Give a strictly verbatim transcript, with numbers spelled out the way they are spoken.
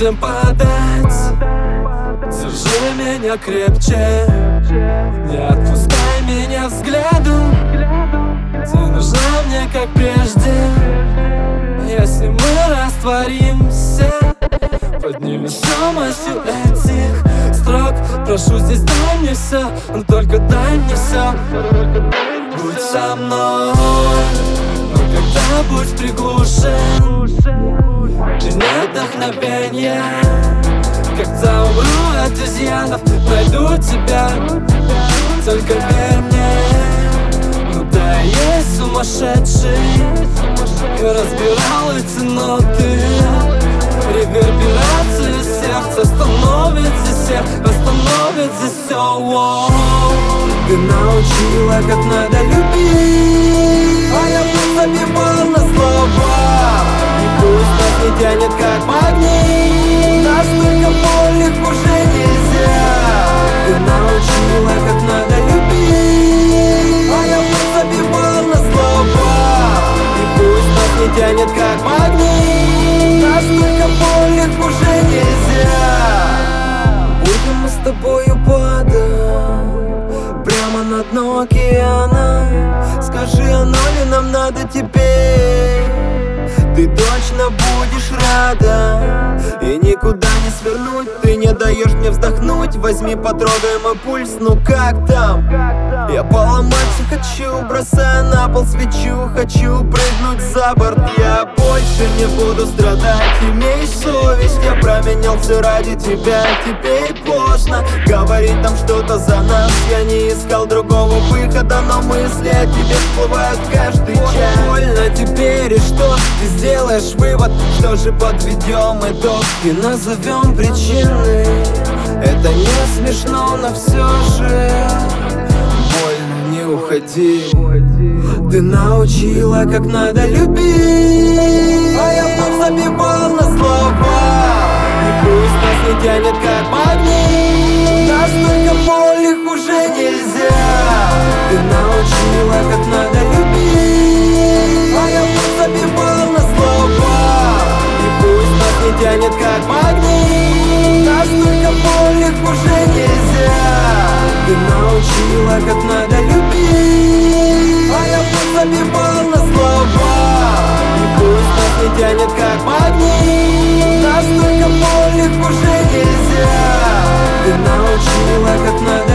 будем падать. Держи меня крепче, не отпускай меня взглядом. Ты нужна мне как прежде. Если мы растворимся под невесомостью этих строк, прошу, здесь дай мне все, но только дай мне все. Будь со мной, но когда будь приглушен, и нет вдохновения. Когда умру от изъянов, найду тебя, только верь мне. Ну да, есть сумасшедший, и разбирал эти ноты. Реверберация сердца остановит здесь всех, остановит здесь все. Ты научила, как надо любить, а я просто забивал на слова. И пусть нас не тянет, как магнит, настолько больных уже нельзя. Ты научила, как надо любить, а я просто забивал на слова. И пусть нас не тянет, как магнит, настолько больных уже нельзя. Будем мы с тобою падать прямо на дно океана. Скажи, оно ли нам надо теперь? Ты точно будешь рада и никуда не свернуть. Ты не даешь мне вздохнуть. Возьми, потрогай мой пульс, ну как там? Я поломаться хочу, бросая на пол свечу. Хочу прыгнуть за борт. Я больше не буду страдать. Имей совесть, я променял все ради тебя. Теперь поздно говорить там что-то за нас. Я не искал другого выхода, но мысли о тебе всплывают каждый час. Больно теперь, и что ты сделаешь вывод? Что же, подведем итог и назовем причины. Это не смешно, но все же больно, не уходи. Ты научила, как надо любить, а я вновь забивал на слова. И пусть нас не тянет, как магнит, настолько больных уже нельзя. Ты научила, как надо любить, а я вновь забивал на слова. И пусть нас не тянет, как магнит, настолько больных уже нельзя. Ты научила, как надо любить, а я вновь забивал на слова. И пусть нас не тянет, как магнит, настолько больных уже нельзя. Ты научила, как надо